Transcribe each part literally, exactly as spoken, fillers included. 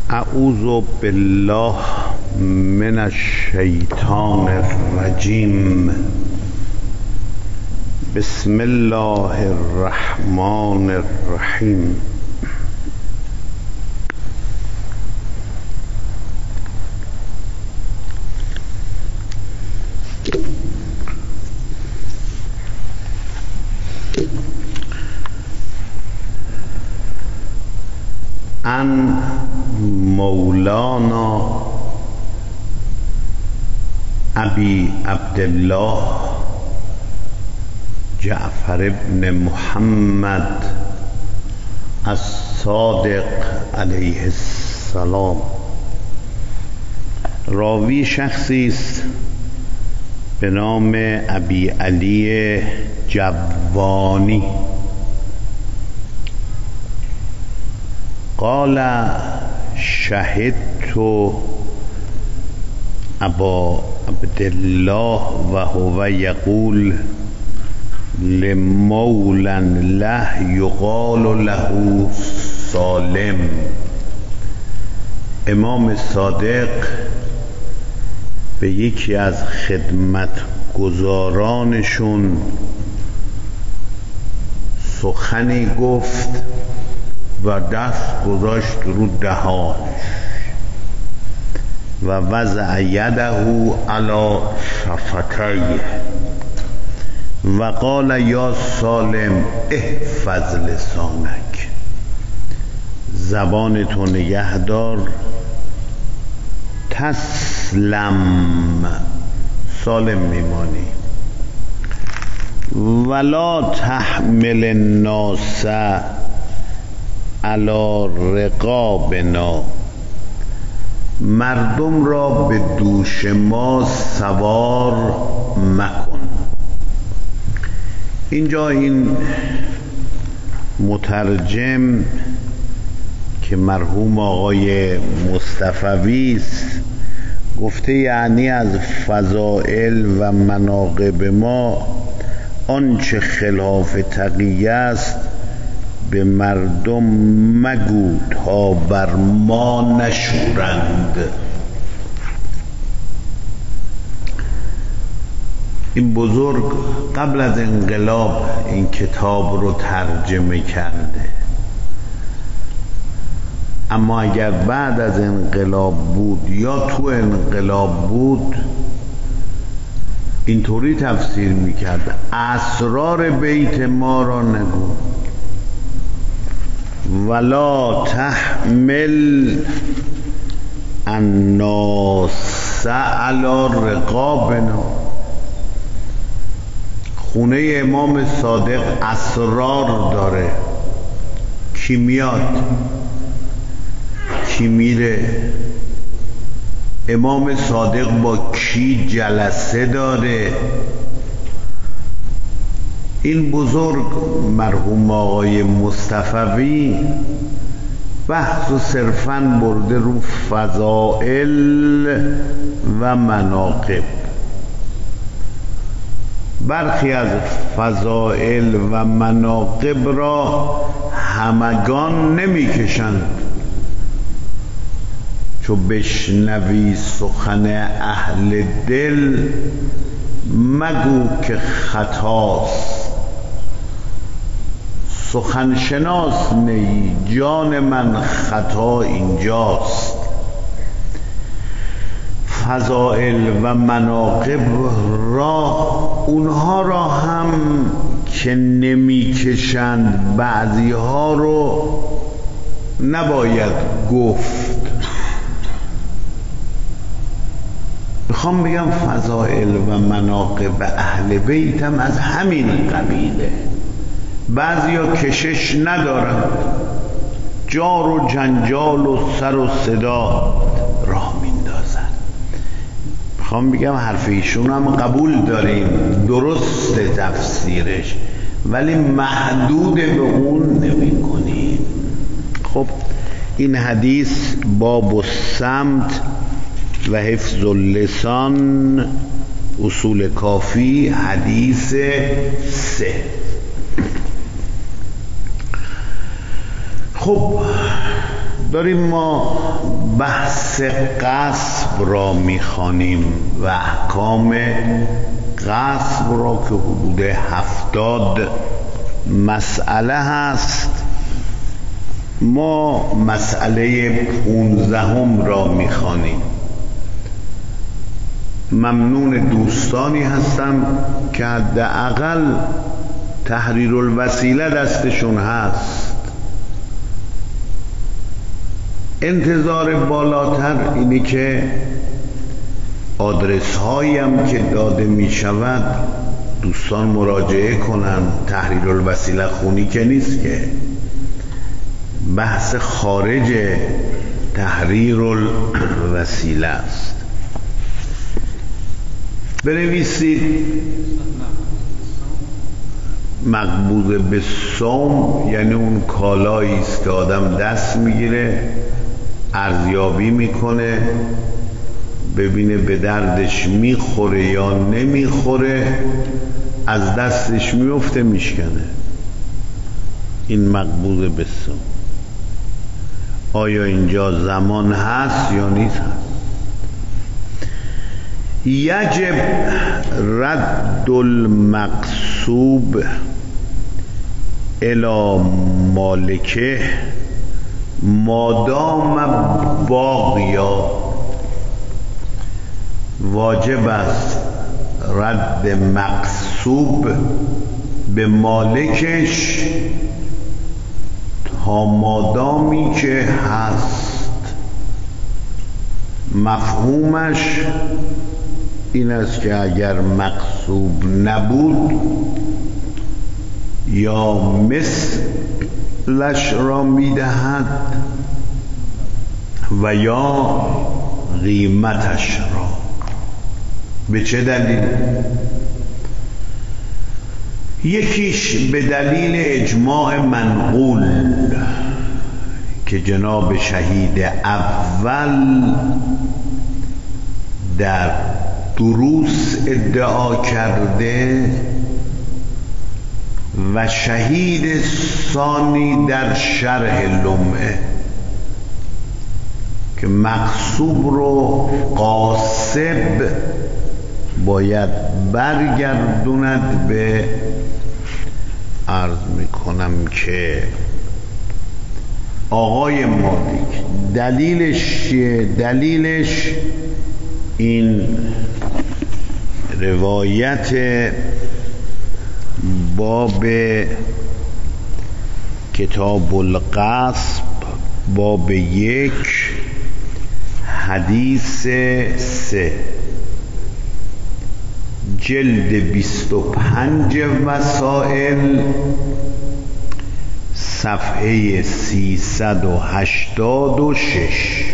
اعوذ بالله من الشیطان الرجیم. بسم الله الرحمن الرحیم. عن مولانا ابی عبدالله جعفر بن محمد الصادق علیه السلام. راوی شخصی است به نام ابی علی جوانی. قال شهدت ابا عبدالله و هو یقول لمولا له یقال له سالم. امام صادق به یکی از خدمت گزارانشون سخنی گفت و دست گذاشت رو دهانش و وضع یده علی شفتیه و قال یا سالم احفظ لسانک، زبان تو نگهدار، تسلم، سالم میمانی، ولا تحمل الناس علی رقابنا، مردم را به دوش ما سوار مکن. اینجا این مترجم که مرحوم آقای مصطفوی است گفته یعنی از فضائل و مناقب ما آنچه خلاف تقیه است به مردم مگو تا بر ما نشورند. این بزرگ قبل از انقلاب این کتاب رو ترجمه کرده، اما اگر بعد از انقلاب بود یا تو انقلاب بود اینطوری تفسیر میکرد اسرار بیت ما را نگو، ولا تحمل الناس علی رقابنا. خونه امام صادق اسرار داره. کی میاد کی میره، امام صادق با کی جلسه داره. این بزرگ مرحوم آقای مصطفوی بحث و صرفاً برده رو فضائل و مناقب. برخی از فضائل و مناقب را همگان نمی کشند، چو بشنوی سخن اهل دل مگو که خطاست. سخن شناس نی جان من، خطا اینجاست. فضائل و مناقب را اونها را هم که نمی کشند بعضی ها رو نباید گفت. میخوام بگم فضائل و مناقب اهل بیت هم از همین قبیله. بعضیا کشش ندارند، جار و جنجال و سر و صدا راه میندازن. میخوام بگم حرف ایشون هم قبول داریم، درست تفسیرش، ولی محدود به اون نمی کنیم. خب این حدیث باب الصمت و حفظ اللسان، اصول کافی، حدیث سه. خب داریم ما بحث غصب را میخوانیم و احکام غصب را که حدود هفتاد مسئله هست. ما مسئله پونزدهم را میخوانیم. ممنون دوستانی هستم که حداقل تحریر الوسیله دستشون هست. انتظار بالاتر اینی که آدرس هایی هم که داده می شود دوستان مراجعه کنن. تحریر الوسیله خونی که نیست، که بحث خارج تحریر الوسیله است. بنویسید مقبوض به صوم یعنی اون کالایی است که آدم دست میگیره، ارزیابی میکنه، ببینه به دردش میخوره یا نمیخوره، از دستش میفته میشکنه. این مقبوض به صوم. آیا اینجا زمان هست یا نیست هست؟ یجب رد المقصوب الی مالکه مادام باقیا. واجب است رد مقصوب به مالکش تا مادامی که هست. مفهومش این است که اگر مقصوب نبود یا مثلش را میدهد و یا قیمتش را. به چه دلیل؟ یکیش به دلیل اجماع منقول که جناب شهید اول در دروس ادعا کرده و شهید ثانی در شرح لمعه که مقصوب رو قاصب باید برگردوند به، عرض میکنم که آقای مالک. دلیلش چیه؟ دلیلش این روایت باب کتاب الغصب باب یک حدیث سه جلد بیست و پنج مسائل صفحه سیصد و هشتاد و شش.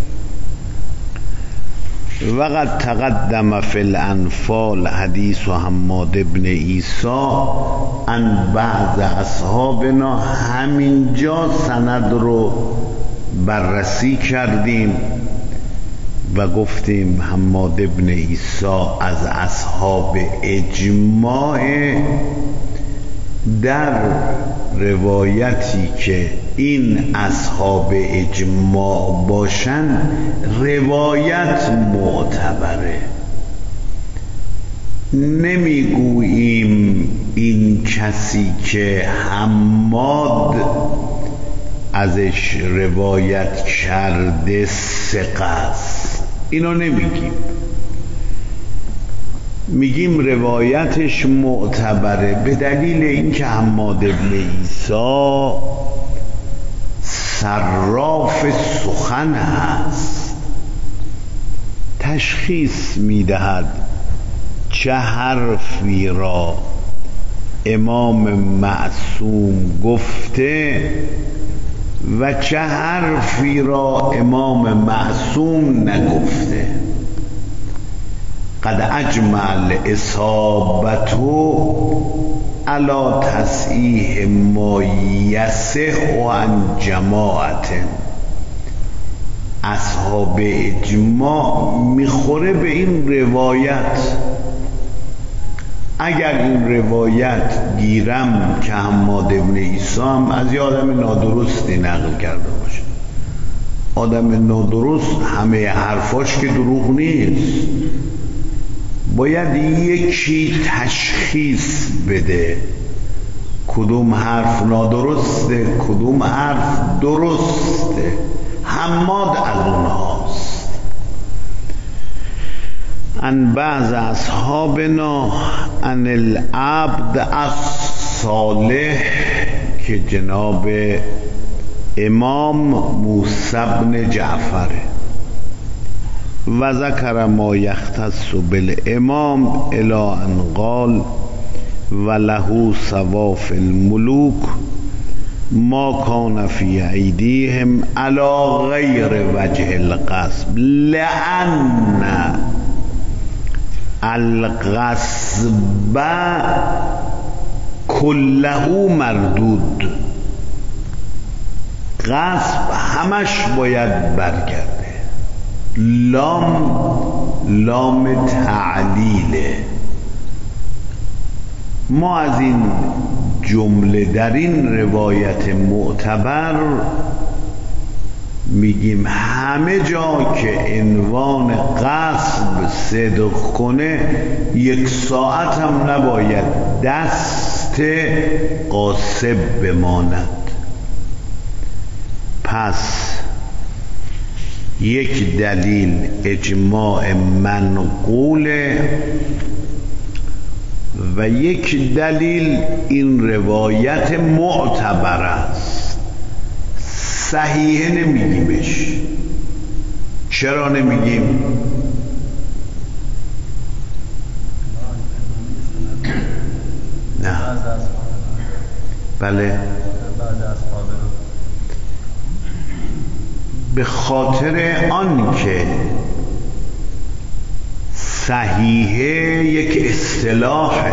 وقد تقدم فی الانفال حدیث حماد بن عیسی عن بعض اصحابنا. همینجا سند رو بررسی کردیم و گفتیم حماد بن عیسی از اصحاب اجماع. در روایتی که این اصحاب اجماع باشن روایت معتبره. نمیگوییم این کسی که حماد ازش روایت کرده ثقه است، اینو نمیگیم. میگیم روایتش معتبره به دلیل اینکه حماد بن عیسی صراف سخن هست، تشخیص میدهد چه حرفی را امام معصوم گفته و چه حرفی را امام معصوم نگفته. قد اجمع الاصابته علی تصحیح ما یصح عن جماعت. اصحاب اجماع میخوره به این روایت. اگر این روایت گیرم که حماد بن عیسی هم از یه آدم نادرستی نقل کرده باشه، آدم نادرست همه حرفاش که دروغ نیست، باید یکی تشخیص بده کدوم حرف نادرسته کدوم حرف درسته. حماد از اونهاست. ان بعض اصحابنا ان العبد الصالح که جناب امام موسی بن جعفره و ذکر ما یختص بالامام الی ان قال و له صواف الملوک ما کان فی ایدیهم علی غیر وجه الغصب لأن الغصب کله مردود. غصب همش باید برگرده. لام لام تعلیله. ما از این جمله در این روایت معتبر میگیم همه جا که عنوان غصب صدق کنه یک ساعت هم نباید دست غاصب بماند. پس یک دلیل اجماع منقوله و یک دلیل این روایت معتبر است. صحیح نمیگیمش. چرا نمیگیم؟ نه بله به خاطر آن که صحیحه یک اصطلاحه.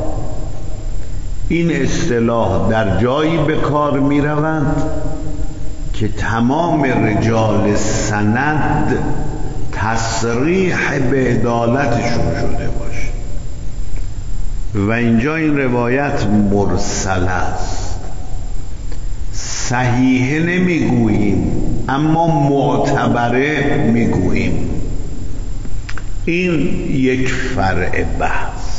این اصطلاح در جایی به کار می روند که تمام رجال سند تصریح به عدالتشون شده باشه و اینجا این روایت مرسل است. صحیحه نمیگوییم اما معتبره میگوییم. این یک فرع بحث.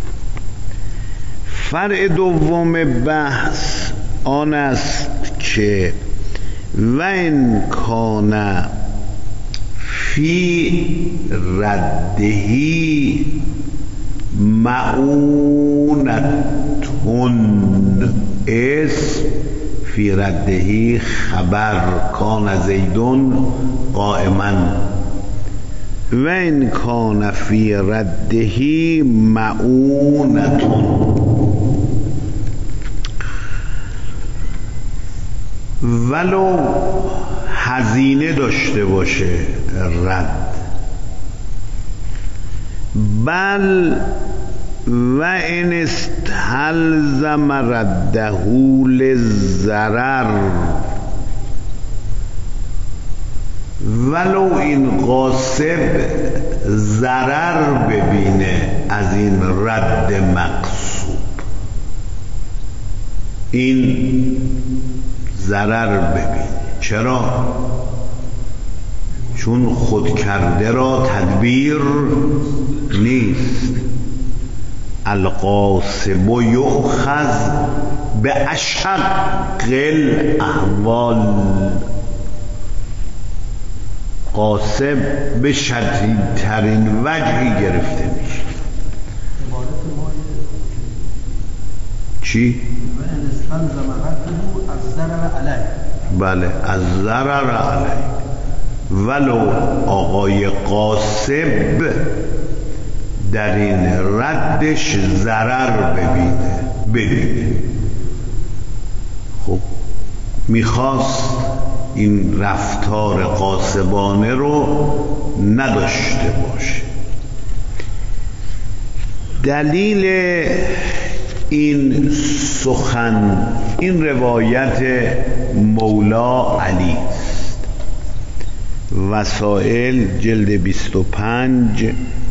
فرع دوم بحث آن است که و ان کان فی ردهی معونتون اسم فی ردهی خبر کان زیدون قائما و ان کان فی ردهی معونتون ولو هزینه داشته باشه رد، بل و ان استلزم رده للضرر، ولو این غاصب ضرر ببینه از این رد مقصود، این ضرر ببینه. چرا؟ چون خود کرده را تدبیر نیست. القاصب یؤخذ به اشق الاحوال، قاصب به شدیدترین وجهی گرفته میشه. چی؟ بله از ضرر علیه. ولو آقای قاصب در این ردش ضرر ببینه ببینه خب میخواست این رفتار قاصبانه رو نداشته باشه. دلیل این سخن این روایت مولا علی است. وسائل جلد بیست و پنج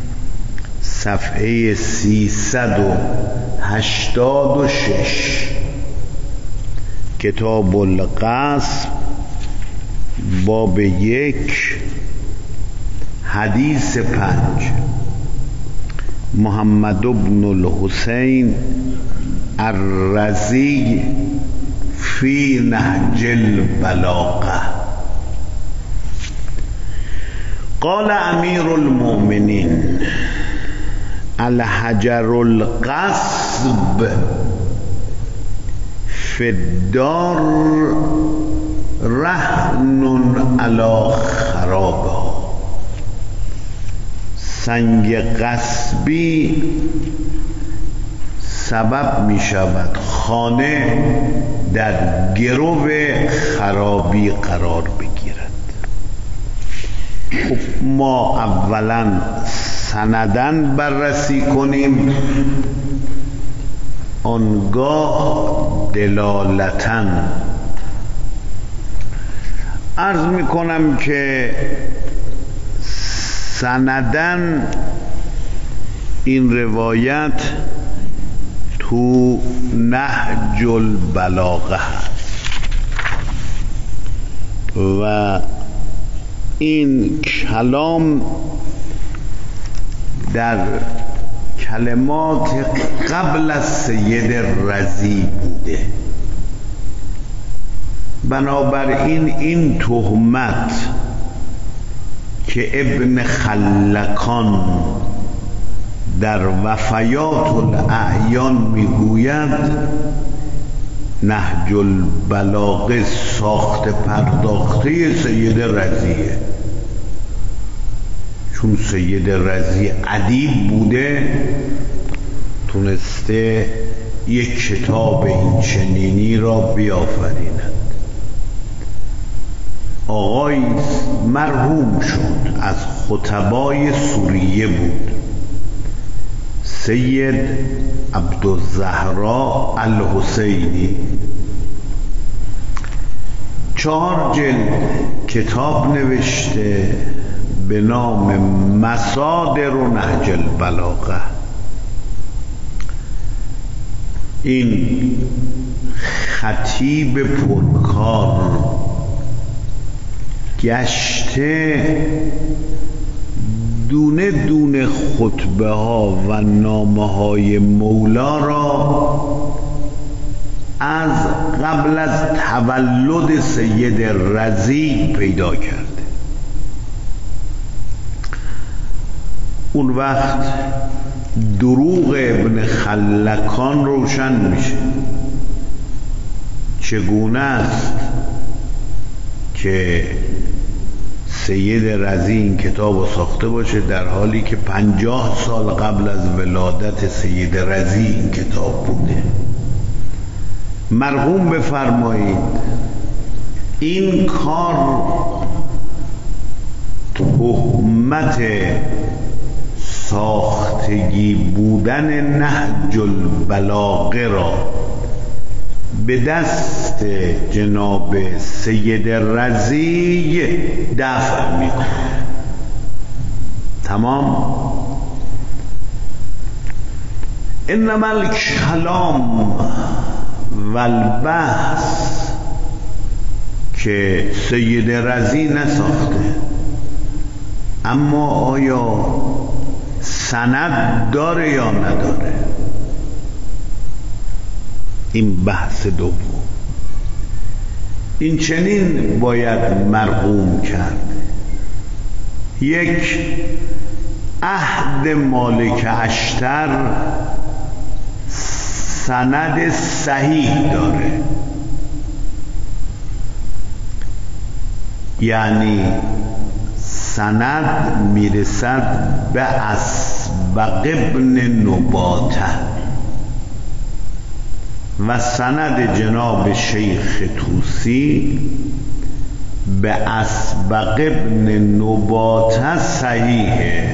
صفحه سیصد و هشتاد و شش، کتاب القصب باب یک حدیث پنج. محمد بن الحسین الرزی فی نهج البلاغه. قال امیر المؤمنین الحجر القصب فی الدار رهن علی خرابها. سنگ غصبی سبب می شود خانه در گرو خرابی قرار بگیرد. خب ما اولا سندن بررسی کنیم، آنگاه دلالتاً. عرض می کنم که سندن این روایت تو نهج البلاغه و این کلام در کلمات قبل از سید رضی بوده. بنابراین این تهمت که ابن خلکان در وفیات الاعیان میگوید نهج البلاغه ساخت پرداخته سید رضیه، چون سید رضی ادیب بوده تونسته یک کتاب این چنینی را بیافریند. آقای مرحوم شد، از خطبای سوریه بود، سید عبدالزهرا الحسینی. چهار جلد کتاب نوشته به نام مصادر و نهج البلاغه. این خطیب پرکار گشته دونه دونه خطبه ها و نامه های مولا را از قبل از تولد سید رضی پیدا کرده. اون وقت دروغ ابن خلکان روشن میشه. چگونه است که سید رضی این کتاب رو ساخته باشه در حالی که پنجاه سال قبل از ولادت سید رضی این کتاب بوده؟ مرحوم بفرمایید این کار تهمت ساختگی بودن نهج البلاغه را به دست جناب سید رضی دفع میکنه. تمام. انما الکلام و البحث که سید رضی نساخته، اما آیا سند داره یا نداره؟ این بحث دوم. این چنین باید مرقوم کرد. یک، عهد مالک اشتر سند صحیح داره، یعنی سند میرسد به اسبق ابن نباته و سند جناب شیخ طوسی به اسبق ابن نباته صحیحه.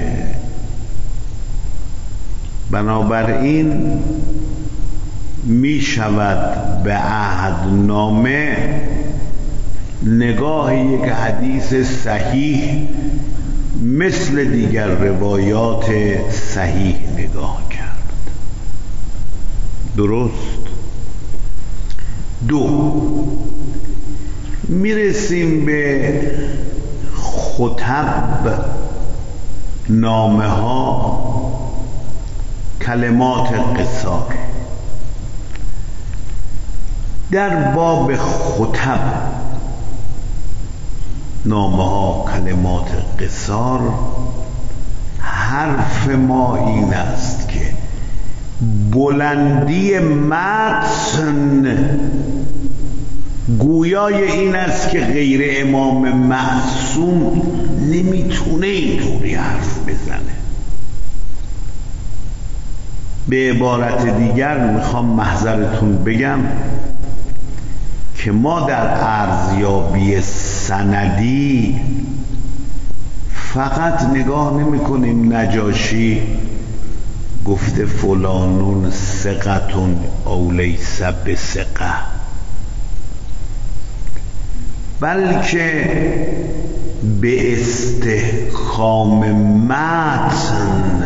بنابراین می شود به عهدنامه نگاه یک حدیث صحیح مثل دیگر روایات صحیح نگاه کرد. درست؟ دو، میرسیم به خطب، نامه ها، کلمات قصار. در باب خطب، نامه ها، کلمات قصار، حرف ما این است که بلندی متن گویای این است که غیر امام معصوم نمیتونه اینطوری حرف بزنه. به عبارت دیگر میخوام محضرتون بگم که ما در ارزیابی سندی فقط نگاه نمی کنیم نجاشی گفته فلانون ثقتون او لیس بثقه، بلکه به استحکام متن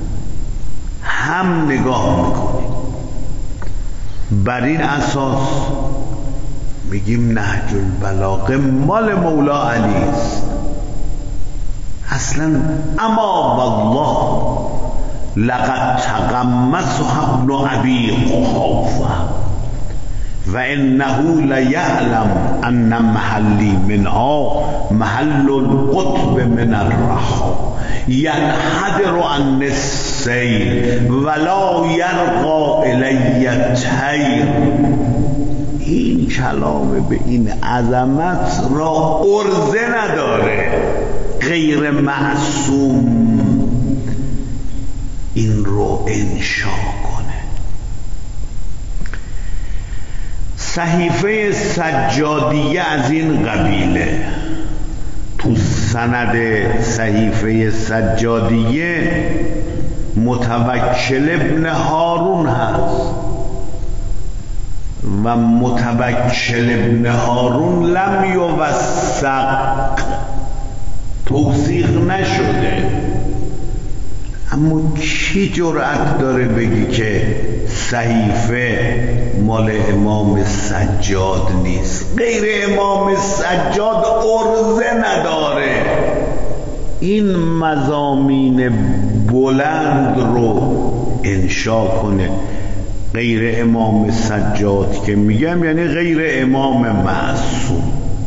هم نگاه میکنیم. بر این اساس میگیم نهج البلاغه مال مولا علی است اصلا. اما والله لقد تقمصها ابن ابي قحافه و انه لیعلم ان محلی منها محل القطب من الرخا ینحدر عن السیل ولا یرقى الی الطیر. این کلام به این عظمت را عرضه نداره. غیر معصوم این رو انشا کنه. صحیفه سجادیه از این قبیله. تو سند صحیفه سجادیه متوکل ابن هارون هست و متوکل ابن هارون لم یوثق، توثیق نشده. اما کی جرأت داره بگی که صحیفه مال امام سجاد نیست؟ غیر امام سجاد عرضه نداره. این مضامین بلند رو انشا کنه. غیر امام سجاد که میگم یعنی غیر امام معصوم.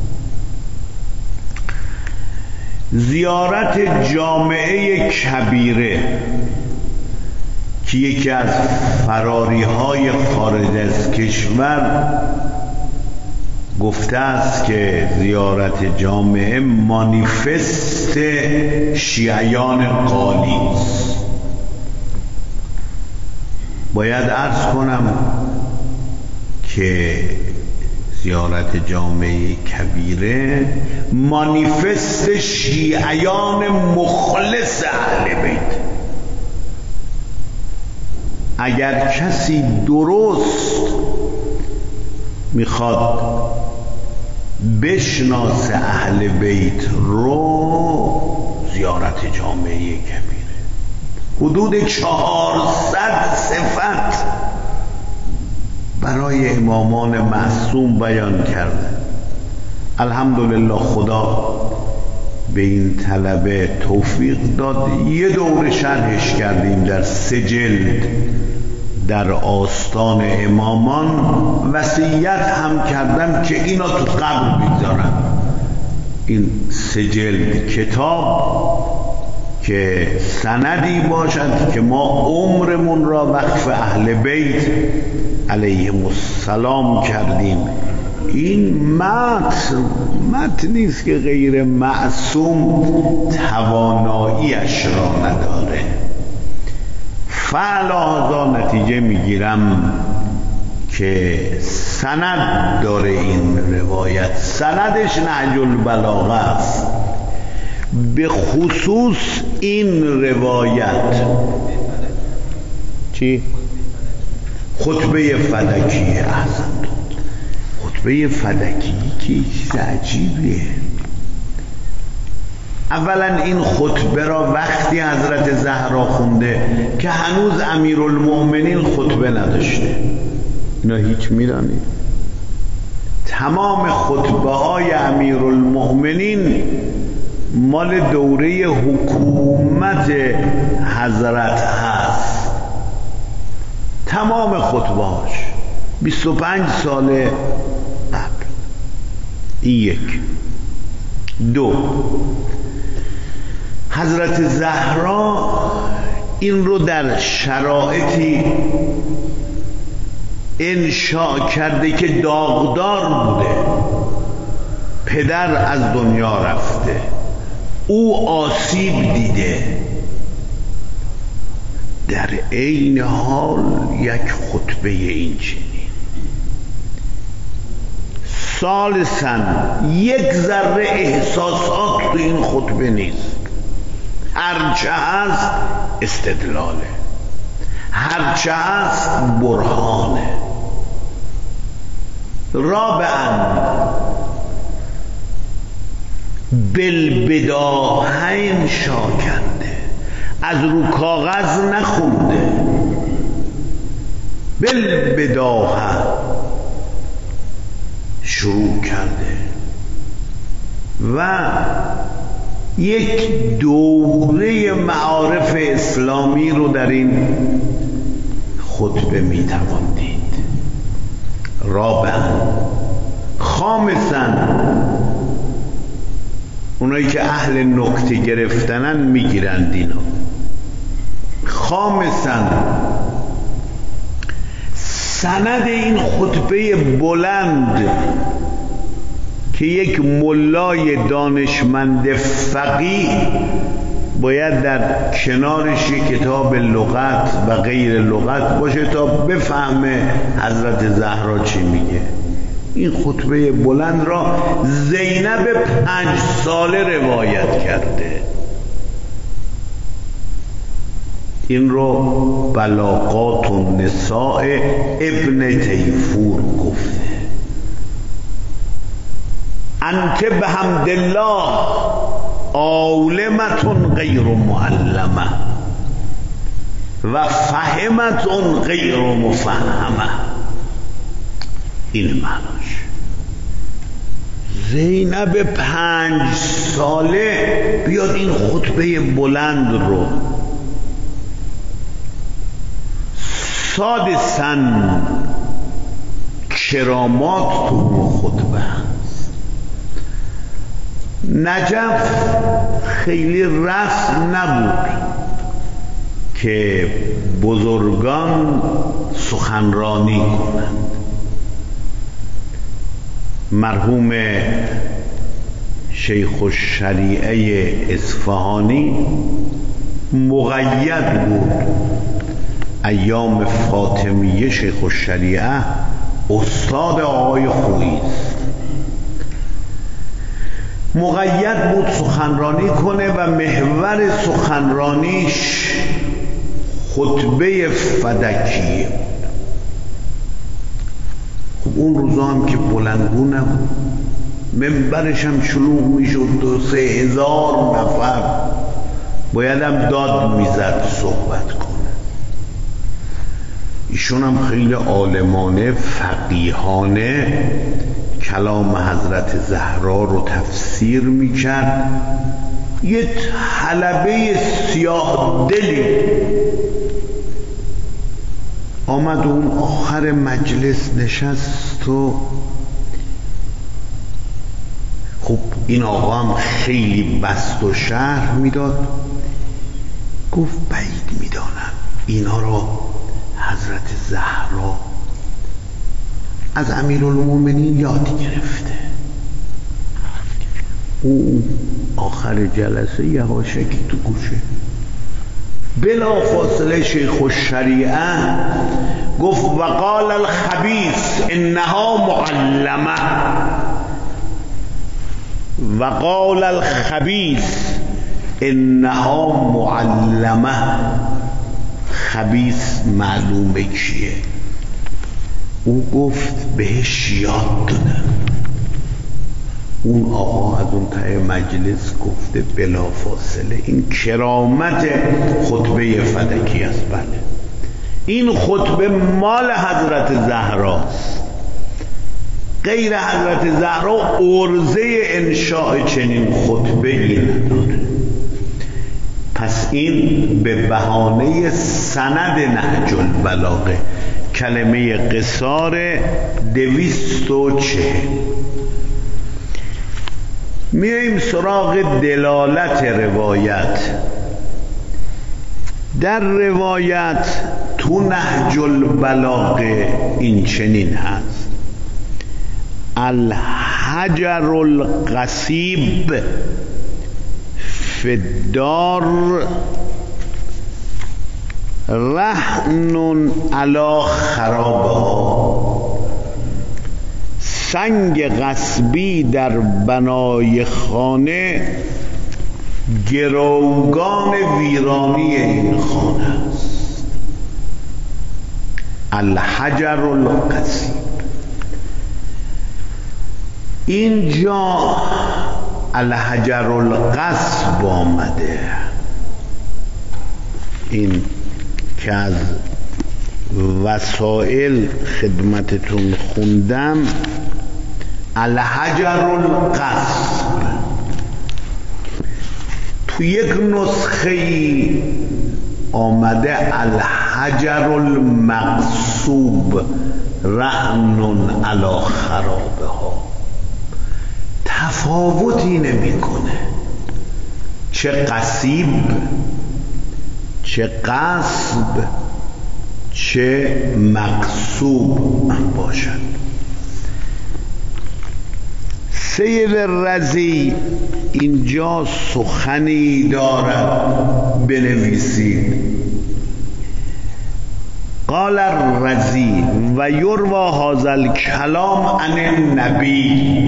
زیارت جامعه کبیره که یکی از فراری های خارج از کشور گفته است که زیارت جامعه مانیفست شیعیان قالی است. باید عرض کنم که زیارت جامعه کبیره مانیفست شیعیان مخلص اهل بیت. اگر کسی درست میخواد بشناس اهل بیت رو، زیارت جامعه کبیره حدود چهارصد صفت برای امامان معصوم بیان کرده. الحمدلله خدا به این طلبه توفیق داد. یه دوره شرحش کردیم در سه جلد در آستان امامان. وصیت هم کردم که اینا تو قبر بگذارم. این سه جلد کتاب که سندی باشد که ما عمرمون را وقف اهل بیت علیهم السلام کردیم. این متن متن نیست که غیر معصوم تواناییش را نداره. فعلا نتیجه میگیرم که سند داره این روایت. سندش نهج البلاغه است. به خصوص این روایت چی؟ خطبه فدکی. احسن. خطبه فدکی که چیز عجیبیه. اولا این خطبه را وقتی حضرت زهرا خونده که هنوز امیرالمؤمنین خطبه نداشته. اینا هیچ میدانید. تمام خطبه های امیرالمؤمنین مال دوره حکومت حضرت هست. تمام خطبهاش بیست و پنج سال قبل. این یک. دو، حضرت زهرا این رو در شرایطی انشاء کرده که داغدار بوده. پدر از دنیا رفته، او آسیب دیده، در عین حال یک خطبه این چنین. ثالثاً یک ذره احساسات تو این خطبه نیست، هرچه هست استدلاله، هرچه هست برهانه. رابعاً بالبداهین شاکنده، از رو کاغذ نخونده، بالبداهه شروع کرده و یک دوره معارف اسلامی رو در این خطبه میتوان دید. رابعاً خامساً اونایی که اهل نکته گرفتنن میگیرند اینا. خامساً سند این خطبه بلند که یک ملای دانشمند فقیه باید در کنارش یک کتاب لغت و غیر لغت باشه تا بفهمه حضرت زهرا چی میگه. این خطبه بلند را زینب پنج ساله روایت کرده. این رو بلاغات النساء ابن تیفور گفته. انت بحمد الله عالمة غیر معلمه و فهمة غیر مفهمه. این معناش. زینب پنج ساله بیاد این خطبه بلند رو. سادساً کرامات تو خطبه هست. نجف خیلی رسم نبود که بزرگان سخنرانی کنند. مرحوم شیخ الشریعه اصفهانی مقید بود ایام فاطمیه. شیخ الشریعه استاد آقای خویی است، مقید بود سخنرانی کنه و محور سخنرانیش خطبه فدکیه بود. خب اون روزا هم که بلندگو نبود، منبرش هم شلوغ میشد، دو سه هزار نفر باید هم داد میزد صحبت کنه. ایشون هم خیلی عالمانه فقیهانه کلام حضرت زهرا رو تفسیر میکرد. یه حلبه سیاه دلی آمد اون آخر مجلس نشست و خب این آقا هم خیلی بست و شرح میداد. گفت بعید میدانم اینا رو حضرت زهرا از امیرالمومنین یاد گرفته. او آخر جلسه یه هاشکی تو گوشه. بلا فاصله شیخ الشریعه گفت وقال الخبیث انها معلمه، وقال الخبیث انها معلمه. خبیث معلومه کیه؟ او گفت بهش یاد دادم. اون آقا از اون ته مجلس گفته بلا فاصله این کرامت خطبه فدکی است. بله این خطبه مال حضرت زهراست. غیر حضرت زهرا عرضه انشاء چنین خطبه ای نداره. پس این به بهانه سند نهج البلاغه، کلمه قصار دویست و چهل. میاییم سراغ دلالت روایت. در روایت تو نهج البلاغه این چنین هست: الحجر القصیب فی الدار رهن علی خرابها. سنگ غصبی در بنای خانه گروگان ویرانی این خانه است. الحجر القصیب. اینجا الحجر القصب آمده، این که از وسائل خدمتتون خوندم. الحجر القصب تو یک نسخه آمده الحجر المقصوب رهن علی خرابه ها. تفاوتی نمیکنه، چه قصیب، چه قصب، چه مقصوب باشد. سید رضی اینجا سخنی دارد، بنویسید. قال الرضی و یروی هذا الکلام عن النبی.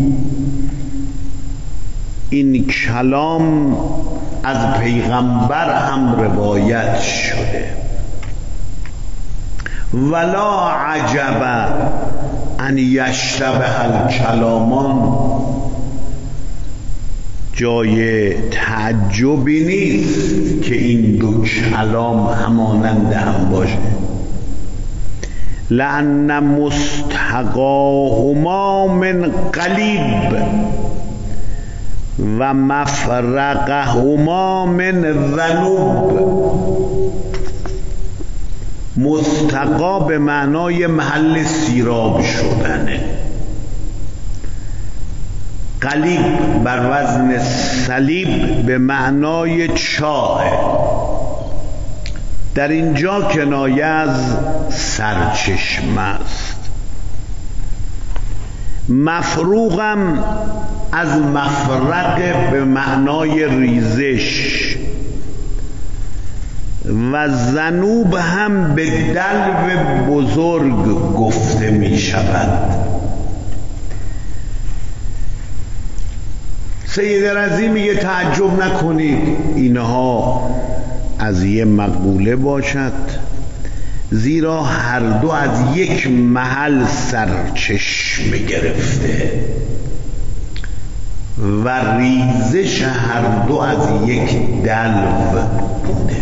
این کلام از پیغمبر هم روایت شده. ولا عجب ان یشتبه الکلامان. جای تعجبی نیست که این دو کلام همانند هم باشه. لأن مستحقاهما من قلیب و مفرقهما من ذنوب. مستقا به معنای محل سیراب شدنه، قلیب بر وزن صلیب به معنای چاه. در اینجا کنایه از سرچشمه است. مفروغم از مفرق به معنای ریزش و ذنوب هم به دلو بزرگ گفته می شود. سید رضی میگه تعجب نکنید اینها از یه مقوله باشد، زیرا هر دو از یک محل سرچشمه گرفته و ریزش هر دو از یک دلو بوده.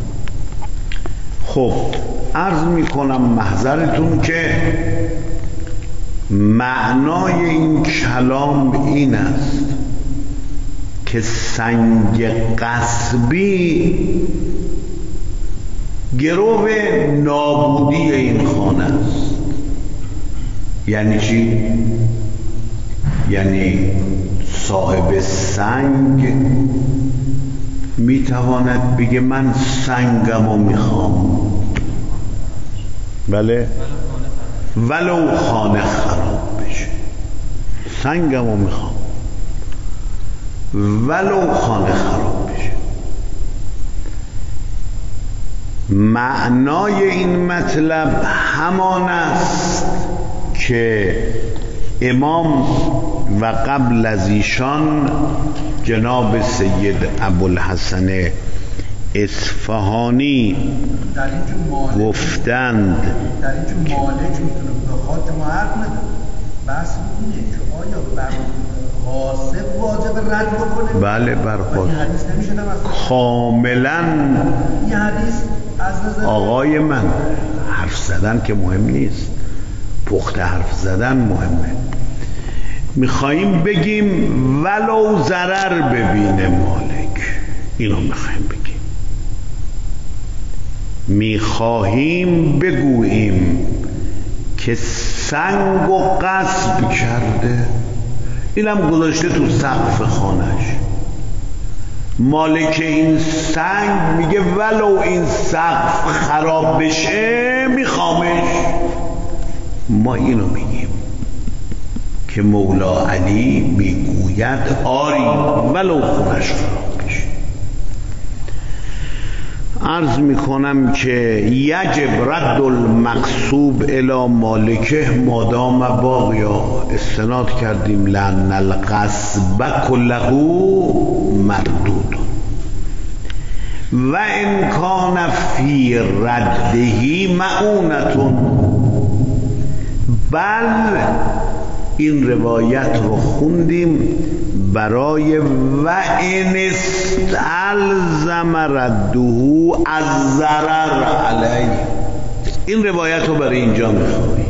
خب عرض میکنم محضرتون که معنای این کلام این است که سنگ غصبی گرو نابودی این خانه است. یعنی چی؟ یعنی صاحب سنگ میتواند بگه من سنگمو میخوام، بله، ولو خانه خراب بشه سنگمو میخوام، ولو خانه خراب بشه. معنای این مطلب همان است که امام و قبل از ایشان جناب سید ابوالحسن اصفهانی گفتند. در اینجور مالک میتونه بخواد ما حرف نداره، بس اینه که آیا بر غاصب واجب رد بکنه؟ بله بر غاصب حدیث نمیشه کاملا. این حدیث از نظر آقای من حرف زدن که مهم نیست، پخت حرف زدن مهمه. میخواییم بگیم ولو ضرر ببینه مالک، اینو میخواییم بگیم. میخواهیم بگوییم که سنگ و غصب کرده، اینم گذاشته تو سقف خانش. مالک این سنگ میگه ولو این سقف خراب بشه میخوامش. ما اینو میگیم که مولا علی میگوید آری ولو خونش خراب بشه. عرض میکنم که یجب رد المغصوب الی مالکه مادام باقیا، استناد کردیم لأن الغصب کله مردود و ان کان فی رده معونة. بل این روایت رو خوندیم برای و ان استلزم رده از ضرر علیه. این روایت رو برای اینجا میخواهیم،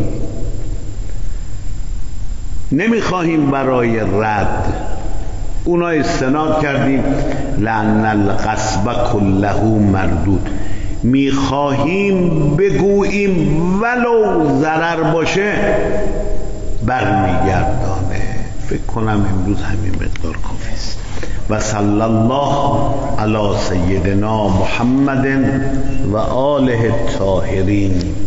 نمیخواهیم برای رد. اونا استناد کردیم لأن الغصب کله مردود. میخواهیم بگوییم ولو ضرر باشه برمیگردانه. فکر کنم امروز همین مقدار کافی است. و صلی الله علی سیدنا محمد و آله الطاهرین.